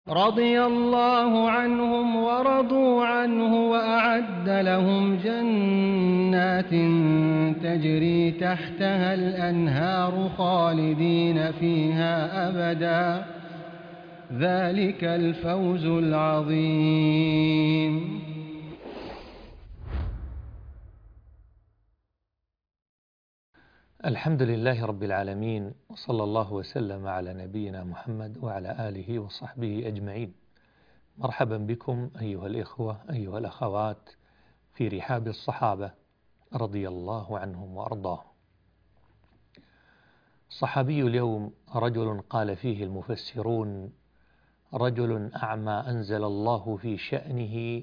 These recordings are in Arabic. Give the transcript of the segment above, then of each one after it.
رضي الله عنهم ورضوا عنه وأعد لهم جنات تجري تحتها الأنهار خالدين فيها أبدا، ذلك الفوز العظيم. الحمد لله رب العالمين، وصلى الله وسلم على نبينا محمد وعلى آله وصحبه أجمعين. مرحبا بكم أيها الإخوة أيها الأخوات في رحاب الصحابة رضي الله عنهم وأرضاهم. صحابي اليوم رجل قال فيه المفسرون: رجل أعمى أنزل الله في شأنه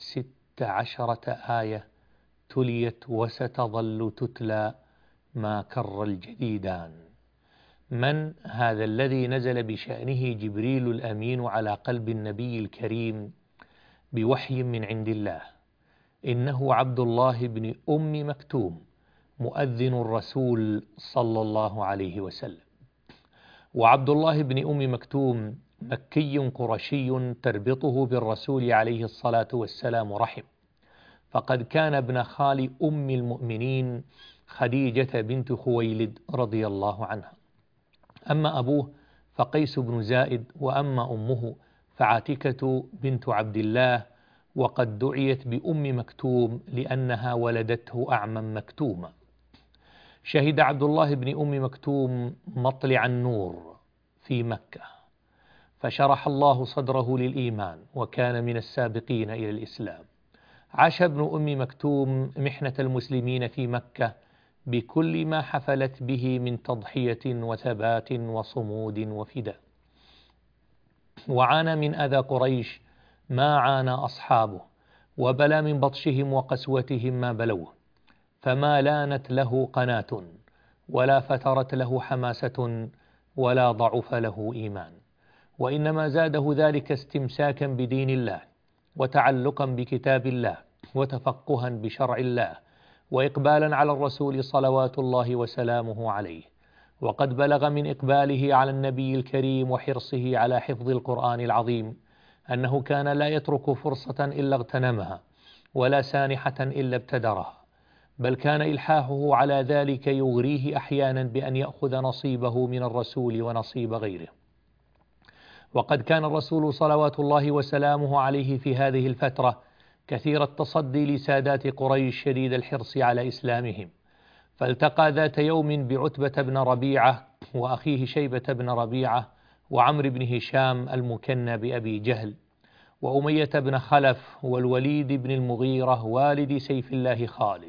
16 آية تليت وستظل تتلى ما كر الجديدان. من هذا الذي نزل بشأنه جبريل الأمين على قلب النبي الكريم بوحي من عند الله؟ إنه عبد الله بن أم مكتوم، مؤذن الرسول صلى الله عليه وسلم. وعبد الله بن أم مكتوم مكي قرشي تربطه بالرسول عليه الصلاة والسلام رحم، فقد كان ابن خال أم المؤمنين خديجة بنت خويلد رضي الله عنها. أما أبوه فقيس بن زائد، وأما أمه فعاتكة بنت عبد الله، وقد دعيت بأم مكتوم لأنها ولدته أعمى مكتوما. شهد عبد الله بن أم مكتوم مطلع النور في مكة، فشرح الله صدره للإيمان وكان من السابقين إلى الإسلام. عاش ابن أم مكتوم محنة المسلمين في مكة بكل ما حفلت به من تضحية وثبات وصمود وفداء، وعانى من أذى قريش ما عانى أصحابه، وبلى من بطشهم وقسوتهم ما بلوه، فما لانت له قناة ولا فترت له حماسة ولا ضعف له إيمان، وإنما زاده ذلك استمساكا بدين الله وتعلقا بكتاب الله وتفقها بشرع الله وإقبالا على الرسول صلوات الله وسلامه عليه. وقد بلغ من إقباله على النبي الكريم وحرصه على حفظ القرآن العظيم أنه كان لا يترك فرصة إلا اغتنمها، ولا سانحة إلا ابتدرها، بل كان إلحاحه على ذلك يغريه أحيانا بأن يأخذ نصيبه من الرسول ونصيب غيره. وقد كان الرسول صلوات الله وسلامه عليه في هذه الفترة كثير التصدي لسادات قريش شديد الحرص على إسلامهم، فالتقى ذات يوم بعتبة بن ربيعة وأخيه شيبة بن ربيعة وعمرو بن هشام المكنى بأبي جهل وأمية بن خلف والوليد بن المغيرة والد سيف الله خالد،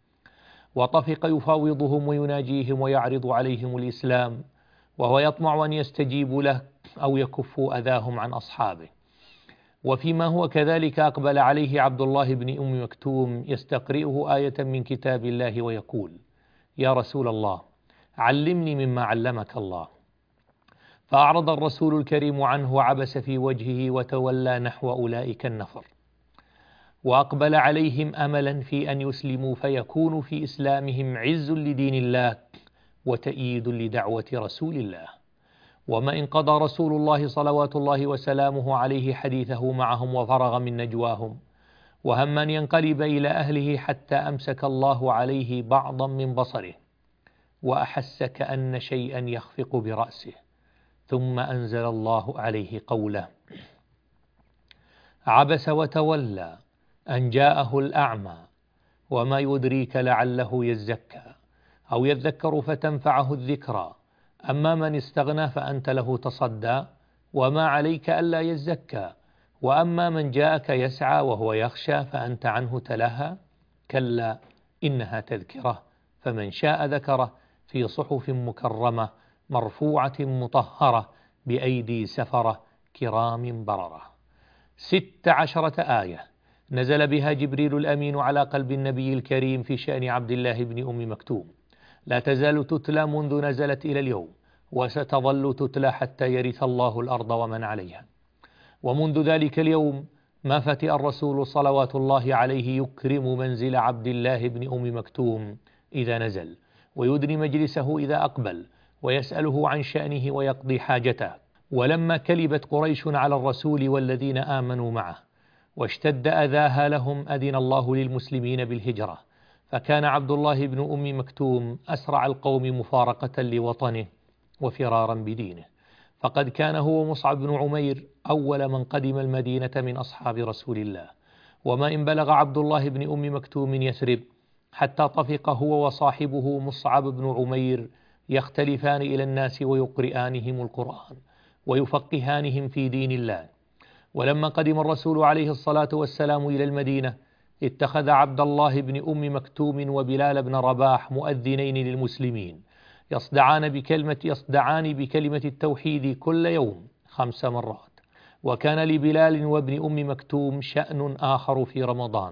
وطفق يفاوضهم ويناجيهم ويعرض عليهم الإسلام، وهو يطمع أن يستجيبوا له أو يكفوا أذاهم عن أصحابه. وفيما هو كذلك أقبل عليه عبد الله بن أم مكتوم يستقرئه آية من كتاب الله ويقول: يا رسول الله علمني مما علمك الله. فأعرض الرسول الكريم عنه وعبس في وجهه وتولى نحو أولئك النفر، وأقبل عليهم أملا في أن يسلموا فيكون في إسلامهم عز لدين الله وتأييد لدعوة رسول الله. وما إن قضى رسول الله صلوات الله وسلامه عليه حديثه معهم وفرغ من نجواهم وهم أن ينقلب إلى أهله حتى أمسك الله عليه بعضا من بصره وأحس كأن شيئا يخفق برأسه، ثم أنزل الله عليه قوله: عبس وتولى أن جاءه الأعمى وما يدريك لعله يزكى أو يذكر فتنفعه الذكرى، أما من استغنى فأنت له تصدى وما عليك ألا يزكى، وأما من جاءك يسعى وهو يخشى فأنت عنه تلهى، كلا إنها تذكرة فمن شاء ذكره في صحف مكرمة مرفوعة مطهرة بأيدي سفرة كرام بررة. 16 آية نزل بها جبريل الأمين على قلب النبي الكريم في شأن عبد الله بن أم مكتوم، لا تزال تتلى منذ نزلت إلى اليوم، وستظل تتلى حتى يرث الله الأرض ومن عليها. ومنذ ذلك اليوم ما فتئ الرسول صلوات الله عليه يكرم منزل عبد الله بن أم مكتوم إذا نزل، ويدني مجلسه إذا أقبل، ويسأله عن شأنه ويقضي حاجته، ولما كلبت قريش على الرسول والذين آمنوا معه واشتد أذاها لهم أذن الله للمسلمين بالهجرة، فكان عبد الله بن أم مكتوم أسرع القوم مفارقة لوطنه وفرارا بدينه، فقد كان هو مصعب بن عمير أول من قدم المدينة من أصحاب رسول الله. وما إن بلغ عبد الله بن أم مكتوم يثرب حتى طفق هو وصاحبه مصعب بن عمير يختلفان إلى الناس ويقرئانهم القرآن ويفقهانهم في دين الله. ولما قدم الرسول عليه الصلاة والسلام إلى المدينة اتخذ عبد الله بن أم مكتوم وبلال بن رباح مؤذنين للمسلمين يصدعان بكلمة التوحيد كل يوم 5 مرات. وكان لبلال وابن أم مكتوم شأن آخر في رمضان،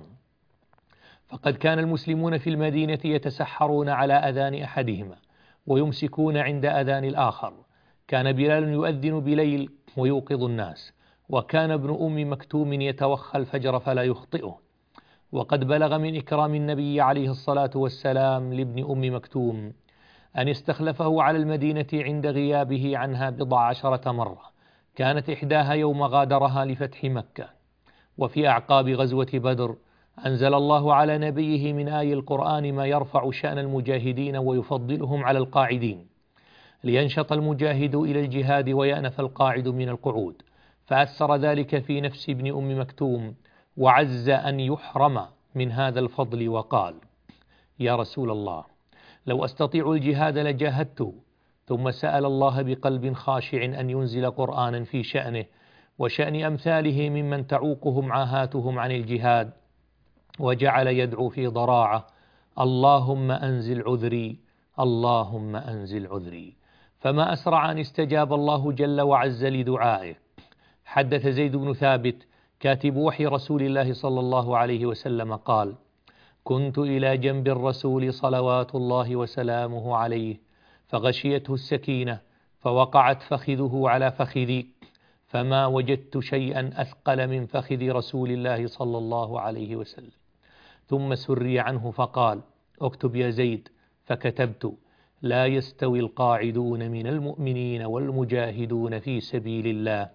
فقد كان المسلمون في المدينة يتسحرون على أذان أحدهما ويمسكون عند أذان الآخر. كان بلال يؤذن بليل ويوقظ الناس، وكان ابن أم مكتوم يتوخى الفجر فلا يخطئه. وقد بلغ من إكرام النبي عليه الصلاة والسلام لابن أم مكتوم أن استخلفه على المدينة عند غيابه عنها 19 مرة، كانت إحداها يوم غادرها لفتح مكة. وفي أعقاب غزوة بدر أنزل الله على نبيه من آي القرآن ما يرفع شأن المجاهدين ويفضلهم على القاعدين، لينشط المجاهد إلى الجهاد ويأنف القاعد من القعود. فأثر ذلك في نفس ابن أم مكتوم وعز أن يحرم من هذا الفضل، وقال: يا رسول الله، لو أستطيع الجهاد لجاهدته. ثم سأل الله بقلب خاشع أن ينزل قرآنا في شأنه وشأن أمثاله ممن تعوقهم عاهاتهم عن الجهاد، وجعل يدعو في ضراعة: اللهم أنزل عذري، اللهم أنزل عذري. فما أسرع أن استجاب الله جل وعز لدعائه. حدث زيد بن ثابت كاتب وحي رسول الله صلى الله عليه وسلم قال: كنت إلى جنب الرسول صلوات الله وسلامه عليه، فغشيته السكينة فوقعت فخذه على فخذي، فما وجدت شيئا أثقل من فخذ رسول الله صلى الله عليه وسلم. ثم سري عنه فقال: اكتب يا زيد، فكتبت: لا يستوي القاعدون من المؤمنين والمجاهدون في سبيل الله.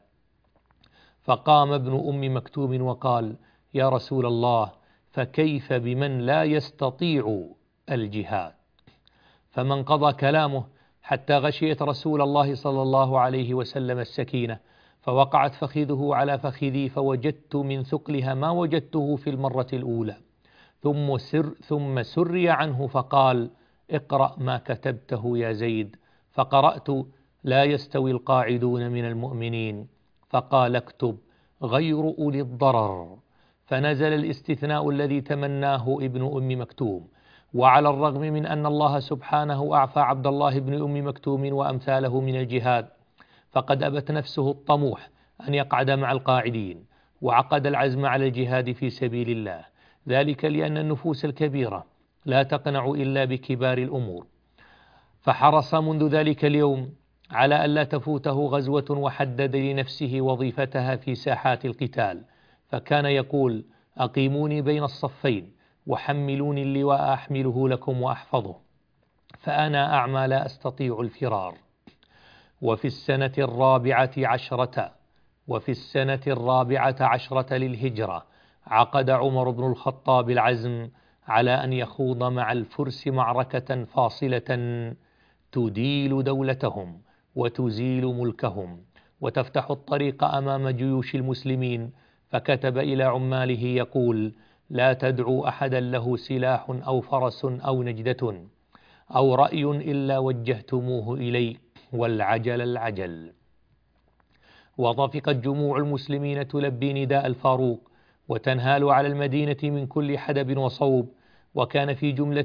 فقام ابن أم مكتوم وقال: يا رسول الله، فكيف بمن لا يستطيع الجهاد؟ فما انقضى كلامه حتى غشيت رسول الله صلى الله عليه وسلم السكينة، فوقعت فخذه على فخذي، فوجدت من ثقلها ما وجدته في المرة الأولى. ثم سري عنه فقال: اقرأ ما كتبته يا زيد. فقرأت: لا يستوي القاعدون من المؤمنين. فقال: اكتب: غير أولي الضرر. فنزل الاستثناء الذي تمناه ابن أم مكتوم. وعلى الرغم من أن الله سبحانه أعفى عبد الله بن أم مكتوم وأمثاله من الجهاد، فقد أبت نفسه الطموح أن يقعد مع القاعدين، وعقد العزم على الجهاد في سبيل الله، ذلك لأن النفوس الكبيرة لا تقنع إلا بكبار الأمور. فحرص منذ ذلك اليوم على ألا تفوته غزوة، وحدد لنفسه وظيفتها في ساحات القتال، فكان يقول: أقيموني بين الصفين وحملوني اللواء أحمله لكم وأحفظه، فأنا أعمى لا أستطيع الفرار. وفي السنة الرابعة عشرة للهجرة عقد عمر بن الخطاب العزم على أن يخوض مع الفرس معركة فاصلة تديل دولتهم وتزيل ملكهم وتفتح الطريق أمام جيوش المسلمين. فكتب إلى عماله يقول: لا تدعوا أحدا له سلاح أو فرس أو نجدة أو رأي إلا وجهتموه إلي، والعجل العجل. وطفقت جموع المسلمين تلبي نداء الفاروق وتنهال على المدينة من كل حدب وصوب. وكان في جملة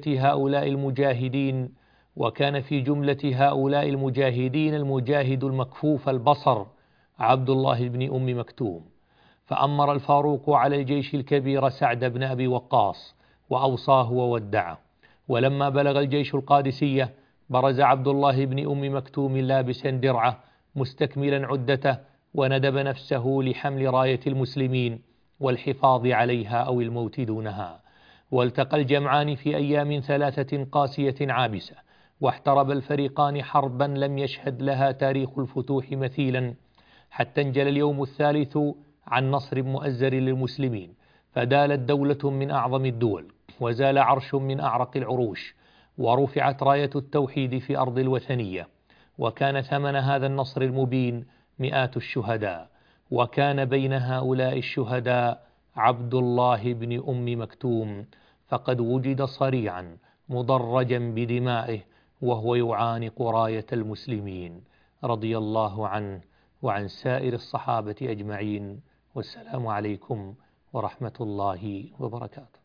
هؤلاء المجاهدين المجاهد المكفوف البصر عبد الله بن أم مكتوم. فأمر الفاروق على الجيش الكبير سعد بن أبي وقاص وأوصاه وودعه. ولما بلغ الجيش القادسية برز عبد الله بن أم مكتوم لابسا درعه مستكملا عدته، وندب نفسه لحمل راية المسلمين والحفاظ عليها أو الموت دونها. والتقى الجمعان في أيام 3 قاسية عابسة، واحترب الفريقان حربا لم يشهد لها تاريخ الفتوح مثيلا حتى انجلى اليوم الثالث عن نصر مؤزر للمسلمين، فدالت دولة من أعظم الدول، وزال عرش من أعرق العروش، ورفعت راية التوحيد في أرض الوثنية. وكان ثمن هذا النصر المبين مئات الشهداء، وكان بين هؤلاء الشهداء عبد الله بن أم مكتوم، فقد وجد صريعا مضرجا بدمائه وهو يعانق راية المسلمين، رضي الله عنه وعن سائر الصحابة أجمعين. والسلام عليكم ورحمة الله وبركاته.